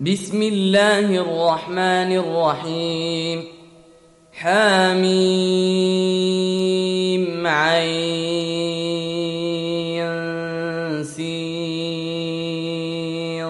بسم الله الرحمن الرحيم. حميم عين سين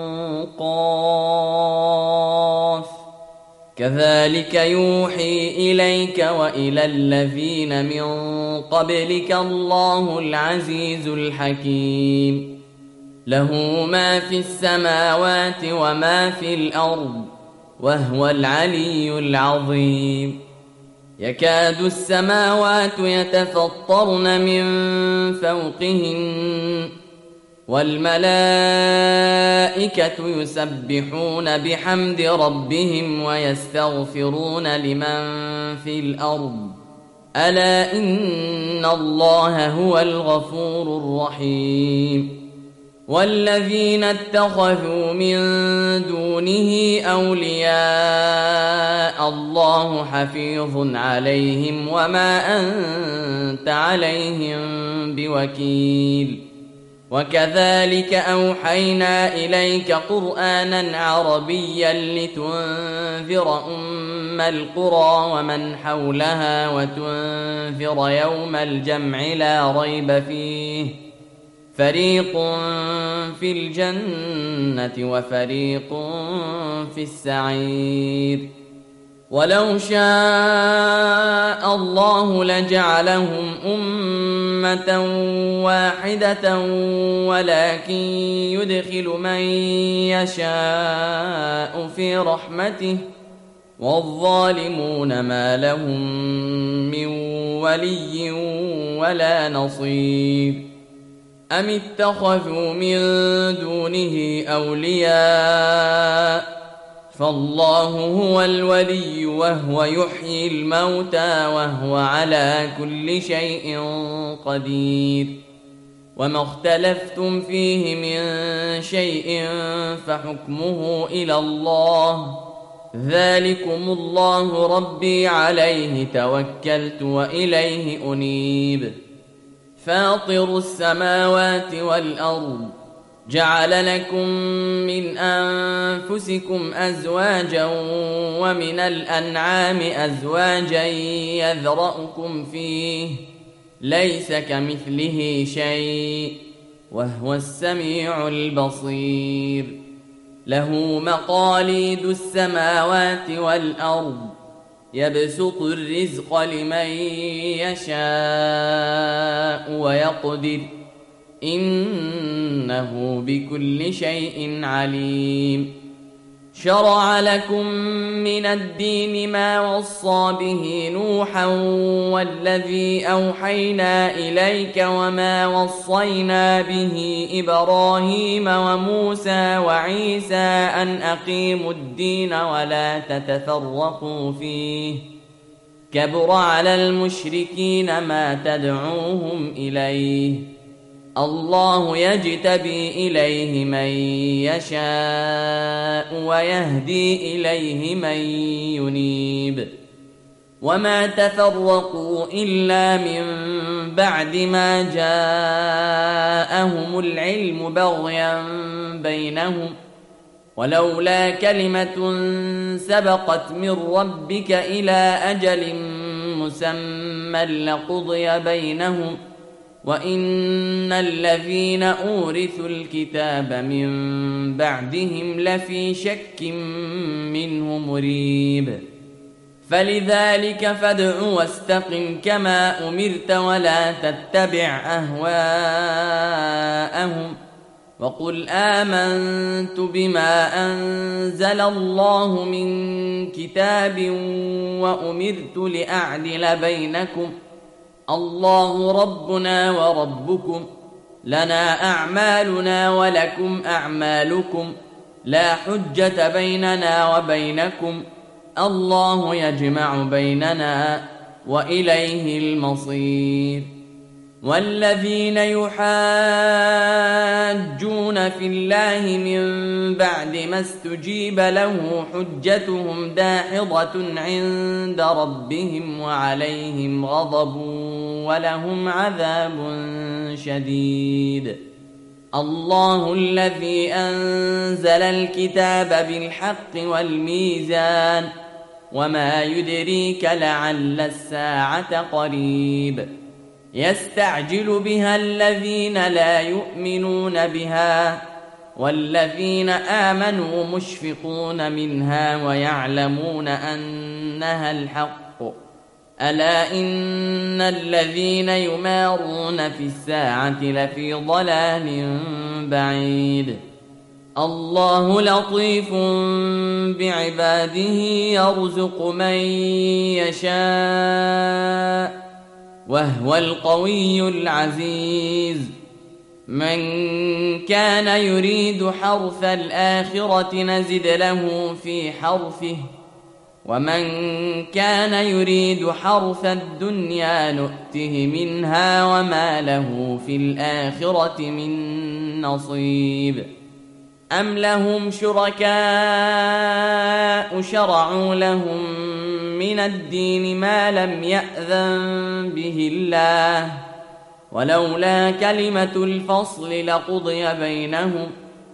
قاف كذلك يوحي إليك وإلى الذين من قبلك الله العزيز الحكيم. له ما في السماوات وما في الأرض وهو العلي العظيم. يكاد السماوات يتفطرن من فوقهن والملائكة يسبحون بحمد ربهم ويستغفرون لمن في الأرض ألا إن الله هو الغفور الرحيم. والذين اتخذوا من دونه أولياء الله حفيظ عليهم وما أنت عليهم بوكيل. وكذلك أوحينا إليك قرآنا عربيا لتنذر أم القرى ومن حولها وتنذر يوم الجمع لا ريب فيه فريق في الجنة وفريق في السعير. ولو شاء الله لجعلهم أمة واحدة ولكن يدخل من يشاء في رحمته والظالمون ما لهم من ولي ولا نصير. أم اتخذوا من دونه أولياء فالله هو الولي وهو يحيي الموتى وهو على كل شيء قدير. وما اختلفتم فيه من شيء فحكمه إلى الله ذلكم الله ربي عليه توكلت وإليه أنيب. فاطر السماوات والأرض جعل لكم من أنفسكم أزواجا ومن الأنعام أزواجا يذرأكم فيه ليس كمثله شيء وهو السميع البصير. له مقاليد السماوات والأرض يبسط الرزق لمن يشاء ويقدر إنه بكل شيء عليم. شرع لكم من الدين ما وصى به نوحا والذي أوحينا إليك وما وصينا به إبراهيم وموسى وعيسى أن أقيموا الدين ولا تتفرقوا فيه كبر على المشركين ما تدعوهم إليه الله يجتبي إليه من يشاء ويهدي إليه من ينيب. وما تفرقوا إلا من بعد ما جاءهم العلم بغيا بينهم ولولا كلمة سبقت من ربك إلى أجل مسمى لقضي بينهم وإن الذين أورثوا الكتاب من بعدهم لفي شك منه مريب. فلذلك فادع واستقم كما أمرت ولا تتبع أهواءهم وقل آمنت بما أنزل الله من كتاب وأمرت لأعدل بينكم الله ربنا وربكم لنا أعمالنا ولكم أعمالكم لا حجة بيننا وبينكم الله يجمع بيننا وإليه المصير. والذين يحاجون في الله من بعد ما استجيب له حجتهم داحضة عند ربهم وعليهم غضب ولهم عذاب شديد. الله الذي أنزل الكتاب بالحق والميزان وما يدريك لعل الساعة قريب يستعجل بها الذين لا يؤمنون بها والذين آمنوا مشفقون منها ويعلمون أنها الحق ألا إن الذين يمارون في الساعة لفي ضلال بعيد الله لطيف بعباده يرزق من يشاء وهو القوي العزيز من كان يريد حرث الآخرة نزد له في حرثه ومن كان يريد حرث الدنيا نؤته منها وما له في الآخرة من نصيب أم لهم شركاء شرعوا لهم من الدين ما لم يأذن به الله ولولا كلمة الفصل لقضي بينهم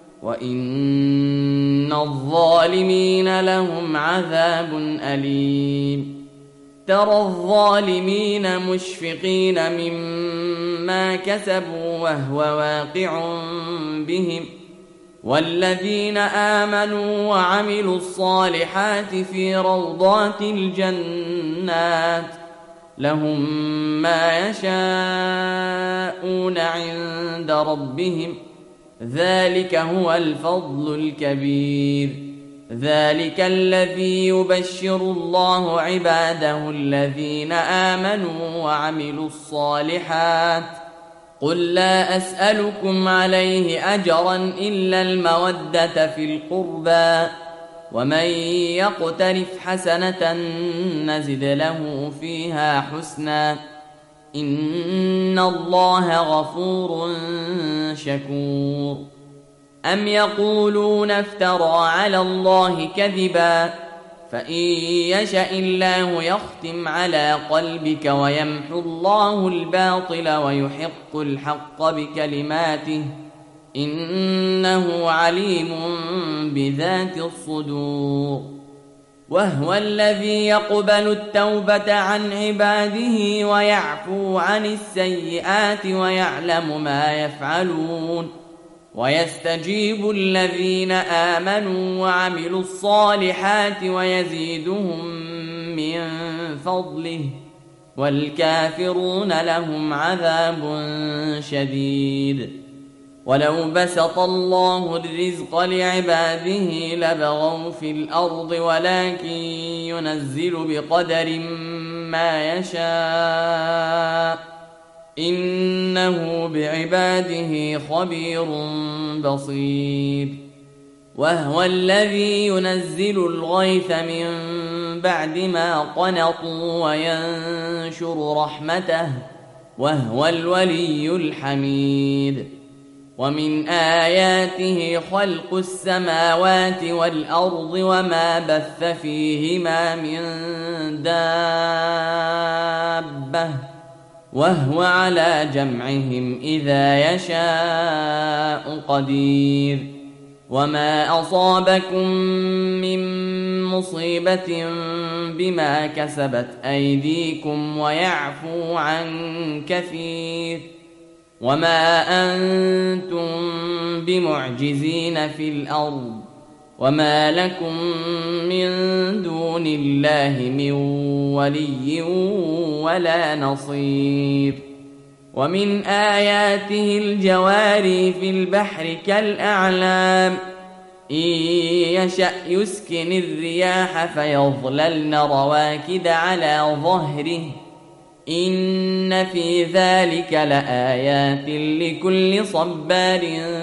وإن الظالمين لهم عذاب أليم ترى الظالمين مشفقين مما كسبوا وهو واقع بهم والذين آمنوا وعملوا الصالحات في روضات الجنات لهم ما يشاءون عند ربهم ذلك هو الفضل الكبير ذلك الذي يبشر الله عباده الذين آمنوا وعملوا الصالحات قل لا أسألكم عليه أجرا إلا المودة في القربى ومن يقترف حسنة نزد له فيها حسنا إن الله غفور شكور أم يقولون افترى على الله كذبا فإن يشأ الله يختم على قلبك ويمحو الله الباطل ويحق الحق بكلماته إنه عليم بذات الصدور وهو الذي يقبل التوبة عن عباده ويعفو عن السيئات ويعلم ما يفعلون ويستجيب الذين آمنوا وعملوا الصالحات ويزيدهم من فضله والكافرون لهم عذاب شديد ولو بسط الله الرزق لعباده لبغوا في الأرض ولكن ينزل بقدر ما يشاء إنه بعباده خبير بصير وهو الذي ينزل الغيث من بعد ما قنطوا وينشر رحمته وهو الولي الحميد ومن آياته خلق السماوات والأرض وما بث فيهما من دابة وهو على جمعهم إذا يشاء قدير وما أصابكم من مصيبة بما كسبت أيديكم ويعفو عن كثير وما أنتم بمعجزين في الأرض وما لكم من دون الله من ولي ولا نصير ومن آياته الجواري في البحر كالأعلام إن يشأ يسكن الرياح فيظللن رواكد على ظهره إن في ذلك لآيات لكل صبار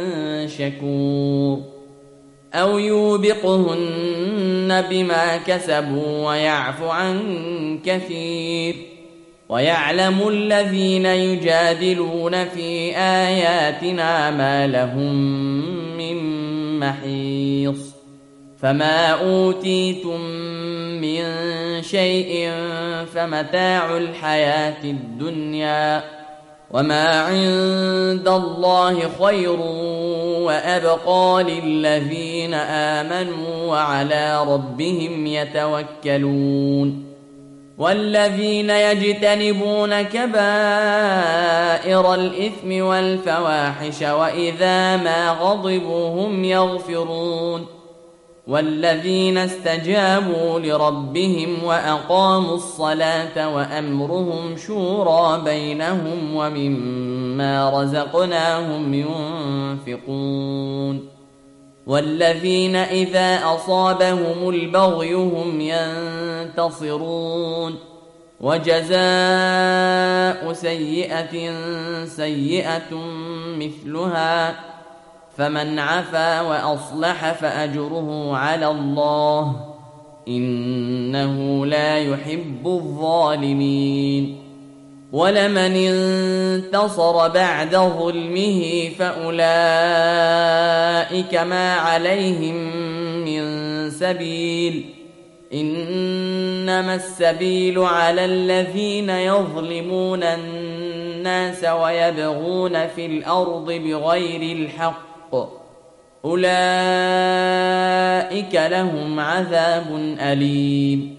شكور أو يوبقهن بما كسبوا ويعفو عن كثير ويعلم الذين يجادلون في آياتنا ما لهم من محيص فما أوتيتم من شيء فمتاع الحياة الدنيا وما عند الله خير وأبقى للذين آمنوا وعلى ربهم يتوكلون والذين يجتنبون كبائر الإثم والفواحش وإذا ما غضبوا هم يغفرون والذين استجابوا لربهم وأقاموا الصلاة وأمرهم شورى بينهم ومما رزقناهم ينفقون والذين إذا أصابهم البغي هم ينتصرون وجزاء سيئة سيئة مثلها فمن عفا وأصلح فأجره على الله إنه لا يحب الظالمين ولمن انتصر بعد ظلمه فأولئك ما عليهم من سبيل إنما السبيل على الذين يظلمون الناس ويبغون في الأرض بغير الحق أولئك لهم عذاب أليم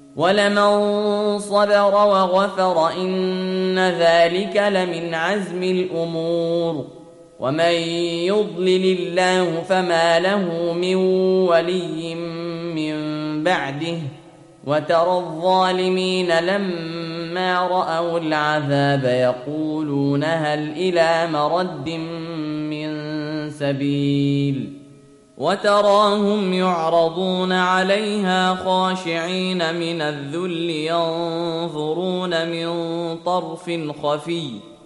ولمن صبر وغفر إن ذلك لمن عزم الأمور ومن يضلل الله فما له من ولي من بعده وترى الظالمين لما رأوا العذاب يقولون هل إلى مرد من سبيل وتراهم يعرضون عليها خاشعين من الذل ينظرون من طرف خفي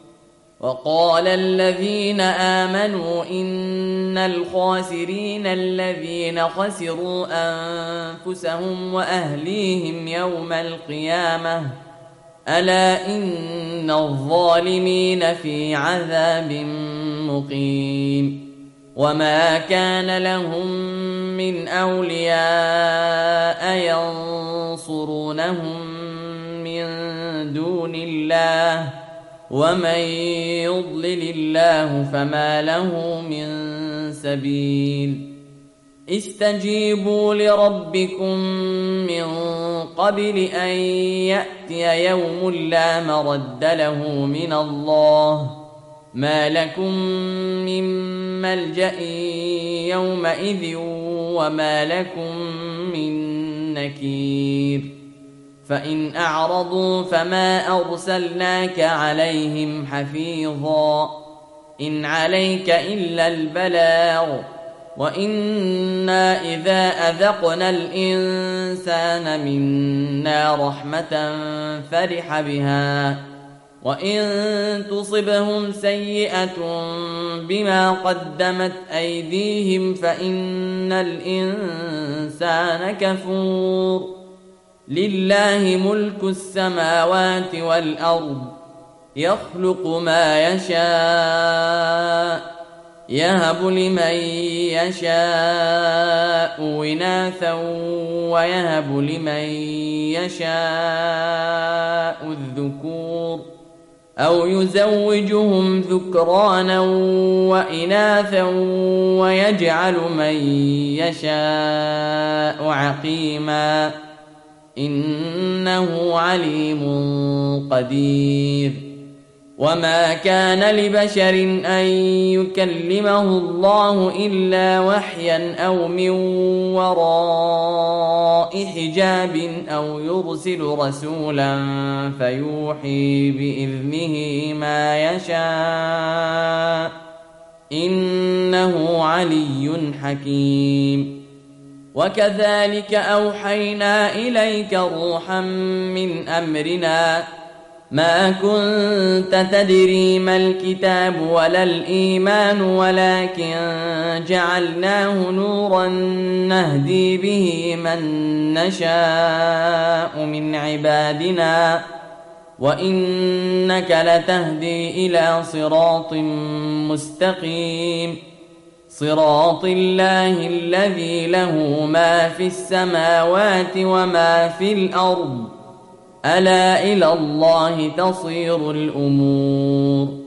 وقال الذين آمنوا إن الخاسرين الذين خسروا أنفسهم وأهليهم يوم القيامة ألا إن الظالمين في عذاب مقيم وما كان لهم من أولياء ينصرونهم من دون الله ومن يضلل الله فما له من سبيل استجيبوا لربكم من قبل أن يأتي يوم لا مرد له من الله ما لكم من ملجأ يومئذ وما لكم من نكير فإن أعرضوا فما أرسلناك عليهم حفيظا إن عليك إلا البلاغ وإنا إذا أذقنا الإنسان منا رحمة فرح بها وإن تصبهم سيئة بما قدمت أيديهم فإن الإنسان كفور لله ملك السماوات والأرض يخلق ما يشاء يهب لمن يشاء إناثا ويهب لمن يشاء الذكور أو يزوجهم ذكرانا وإناثا ويجعل من يشاء عقيما إنه عليم قدير وما كان لبشر أن يكلمه الله إلا وحيا أو من وراء حجاب أو يرسل رسولا فيوحي بإذنه ما يشاء إنه علي حكيم وكذلك أوحينا إليك روحا من أمرنا ما كنت تدري ما الكتاب ولا الإيمان ولكن جعلناه نورا نهدي به من نشاء من عبادنا وإنك لتهدي إلى صراط مستقيم صراط الله الذي له ما في السماوات وما في الأرض ألا إلى الله تصير الأمور